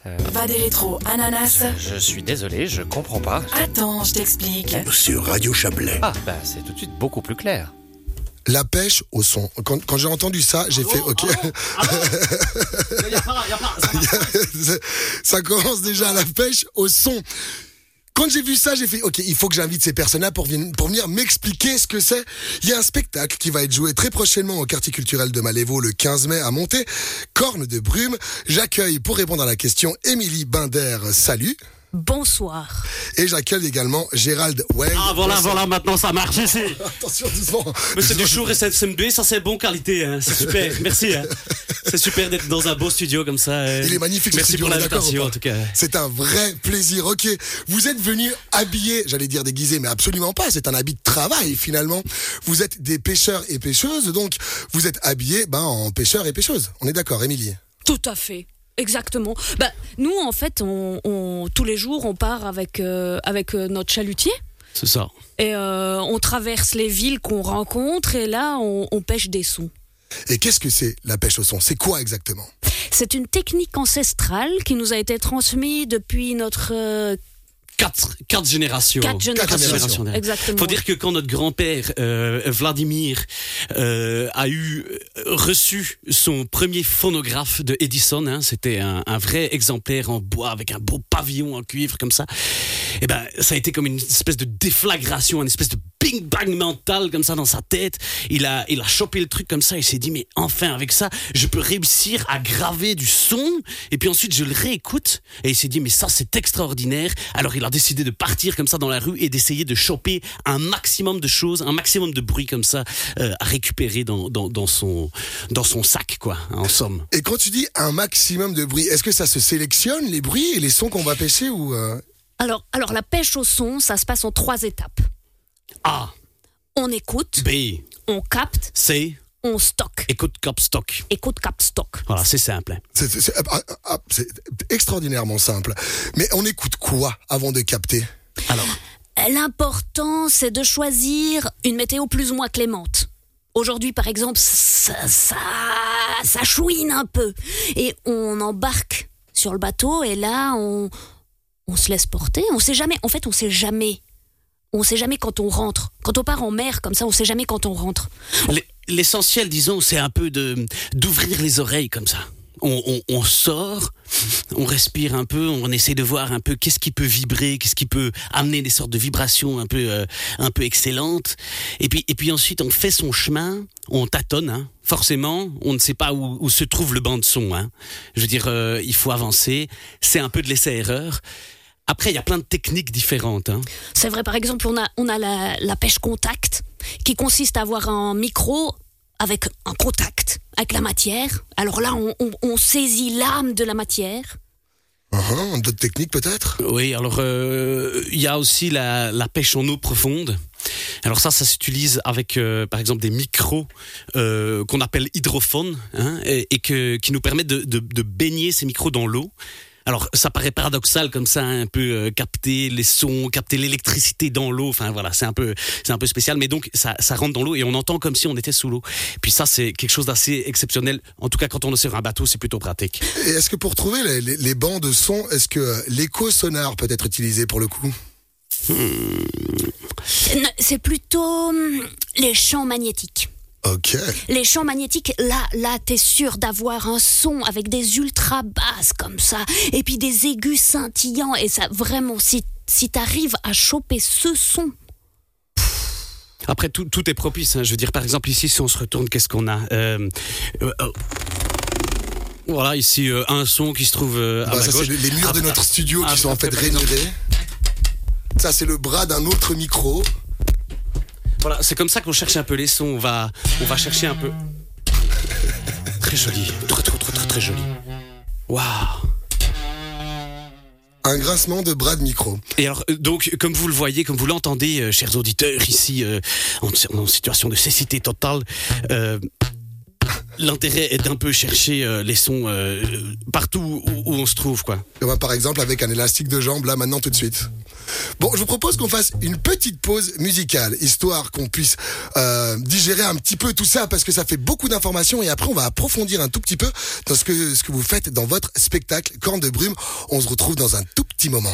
Va des rétros, ananas. Je suis désolé, je comprends pas. Attends, je t'explique. Sur Radio Chablais. Ah, bah c'est tout de suite beaucoup plus clair. La pêche au son. Quand j'ai entendu ça, j'ai fait OK. Ça commence déjà à la pêche au son. Quand j'ai vu ça, j'ai fait OK, il faut que j'invite ces personnes-là pour venir m'expliquer ce que c'est. Il y a un spectacle qui va être joué très prochainement au quartier culturel de Malévo le 15 mai à Monté. Corne de brume. J'accueille pour répondre à la question Émilie Binder. Salut. Bonsoir. Et j'accueille également Gérald Weng. Ah voilà, maintenant ça marche ici. Attention, doucement. Mais c'est du Shure SMB, ça c'est bon qualité, hein. C'est super, merci. Hein. C'est super d'être dans un beau studio comme ça. Il est magnifique. Merci studio, pour l'invitation en tout cas. C'est un vrai plaisir. Ok, vous êtes venus habillés, j'allais dire déguisés, mais absolument pas. C'est un habit de travail finalement. Vous êtes des pêcheurs et pêcheuses, donc vous êtes habillés en pêcheurs et pêcheuses. On est d'accord, Émilie? Tout à fait. Exactement. Nous, en fait, on tous les jours, on part avec notre chalutier. C'est ça. Et on traverse les villes qu'on rencontre et là, on pêche des sons. Et qu'est-ce que c'est la pêche au son? C'est quoi exactement? C'est une technique ancestrale qui nous a été transmise depuis notre... Quatre générations. Quatre générations. Exactement. Faut dire que quand notre grand-père Vladimir a reçu son premier phonographe de Edison, hein, c'était un vrai exemplaire en bois avec un beau pavillon en cuivre comme ça. Et ça a été comme une espèce de déflagration, une espèce de bing bang mental comme ça dans sa tête. Il a chopé le truc comme ça, il s'est dit mais enfin avec ça, je peux réussir à graver du son. Et puis ensuite je le réécoute et il s'est dit mais ça c'est extraordinaire. Alors il a décidé de partir comme ça dans la rue et d'essayer de choper un maximum de choses, un maximum de bruit comme ça à récupérer dans son sac quoi, en somme. Et quand tu dis un maximum de bruit, est-ce que ça se sélectionne les bruits et les sons qu'on va pêcher ou Alors la pêche au son, ça se passe en 3 étapes. A. On écoute. B. On capte. C. On stocke. Écoute, cap, stock. Écoute, cap, stock. Voilà, c'est simple. C'est extraordinairement simple. Mais on écoute quoi avant de capter? Alors, l'important, c'est de choisir une météo plus ou moins clémente. Aujourd'hui, par exemple, ça chouine un peu. Et on embarque sur le bateau et là, on se laisse porter. On sait jamais. En fait, on sait jamais. On sait jamais quand on rentre. Quand on part en mer comme ça, on sait jamais quand on rentre. L'essentiel, disons, c'est un peu d'ouvrir les oreilles comme ça. On sort, on respire un peu, on essaie de voir un peu qu'est-ce qui peut vibrer, qu'est-ce qui peut amener des sortes de vibrations un peu excellentes. Et puis ensuite, on fait son chemin, on tâtonne, hein. Forcément, on ne sait pas où se trouve le banc de son, hein. Je veux dire, il faut avancer. C'est un peu de l'essai-erreur. Après, il y a plein de techniques différentes, hein. C'est vrai, par exemple, on a la pêche contact, qui consiste à avoir un micro avec un contact avec la matière. Alors là, on saisit l'âme de la matière. D'autres techniques peut-être? Oui, alors il y a aussi la pêche en eau profonde. Alors ça s'utilise avec, par exemple, des micros qu'on appelle hydrophones, hein, et qui nous permettent de baigner ces micros dans l'eau. Alors, ça paraît paradoxal comme ça, un peu capter les sons, capter l'électricité dans l'eau. Enfin voilà, c'est un peu spécial. Mais donc, ça rentre dans l'eau et on entend comme si on était sous l'eau. Puis ça, c'est quelque chose d'assez exceptionnel. En tout cas, quand on est sur un bateau, c'est plutôt pratique. Et est-ce que pour trouver les bancs de son, est-ce que l'écho-sonar peut être utilisé pour le coup? C'est plutôt les champs magnétiques. Ok. Les champs magnétiques, là, t'es sûr d'avoir un son avec des ultra basses comme ça, et puis des aigus scintillants, et ça, vraiment, si t'arrives à choper ce son. Après, tout est propice, hein. Je veux dire, par exemple, ici, si on se retourne, qu'est-ce qu'on a? Voilà, ici, un son qui se trouve à ma gauche. C'est les murs de notre studio qui sont en fait rainurés. Ça, c'est le bras d'un autre micro. Voilà, c'est comme ça qu'on cherche un peu les sons. On va chercher un peu. Très joli, très joli. Waouh. Un grincement de bras de micro. Et alors, donc, comme vous le voyez, comme vous l'entendez, chers auditeurs, ici, en situation de cécité totale, l'intérêt est d'un peu chercher les sons partout où on se trouve, quoi. Par exemple, avec un élastique de jambe, là, maintenant, tout de suite. Bon, je vous propose qu'on fasse une petite pause musicale, histoire qu'on puisse digérer un petit peu tout ça, parce que ça fait beaucoup d'informations, et après on va approfondir un tout petit peu dans ce que vous faites dans votre spectacle Corne de Brume. On se retrouve dans un tout petit moment.